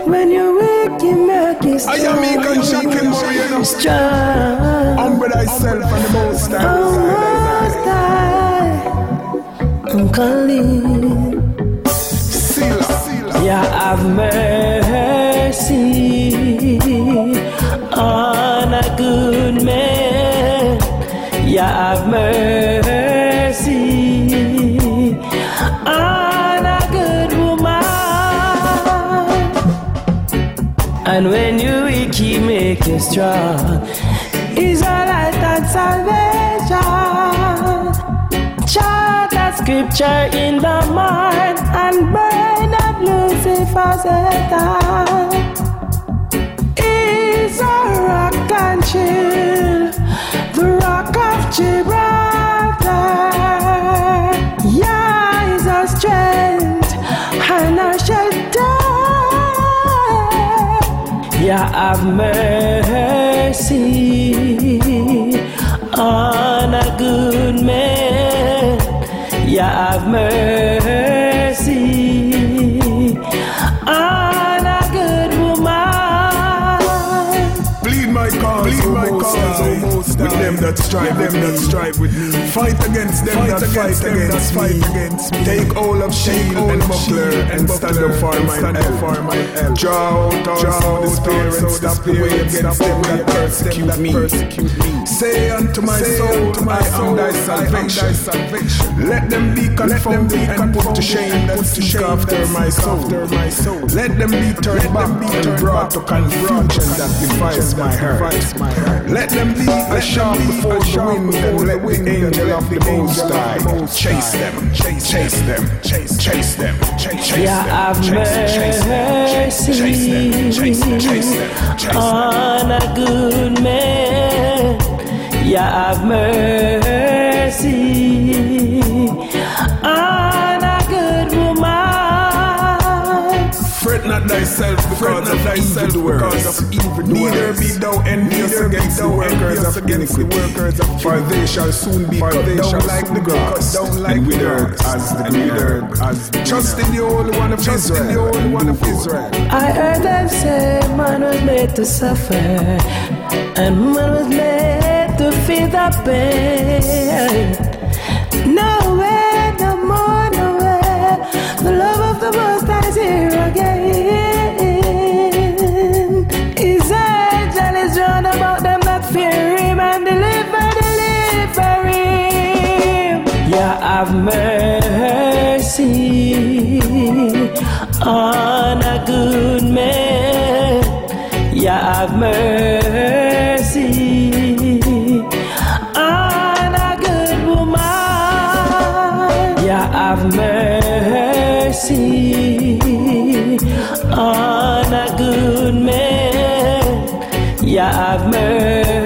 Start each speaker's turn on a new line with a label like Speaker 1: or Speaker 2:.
Speaker 1: When you're weak, you make it strong.
Speaker 2: I am me and shaking more, you know.
Speaker 1: Strong.
Speaker 2: Humble thyself and the most high.
Speaker 1: I'm calling. Yeah, have mercy on a good man. Yeah, have mercy on a good woman. And when you weak, he make you strong. Is a light and salvation. Chant the scripture in the mind and burn up Lucifer's head. He's a rock and shield, the rock of Gibraltar. Yeah, he's a strength and a shelter. Yeah, have mercy on a good man. Yeah, have mercy on a good woman.
Speaker 2: Plead my cause, O Most High, with them that strive with me. Fight against them that fight against me. Take all of shield and buckler and stand up for my help. Draw out all the spirit and stop the way against them that persecute me. Say unto my soul, I am thy salvation. Let them be confounded and put to shame that seek after my soul. Let them be turned back and brought to confusion that defies my heart. Let them be a sharp before the wind and let the angel of the Most High chase them.
Speaker 1: Yeah, have mercy on a good man. Yeah, have mercy on a good woman.
Speaker 2: Fret not thyself because of evildoers. Neither be thou envious against the workers of iniquity, for they shall soon be cut down like the grass and withered as the green. Trust in the Holy One of Israel.
Speaker 1: I heard them say man was made to suffer and man was made to feel the pain. No way, no more, no way. The love of the Most High is here again. His angel is round about them that fear him and deliver him. Yeah, have mercy on a good man. Yeah, have mercy on a good woman. Yeah, have mercy on a good man. Yeah, have mercy.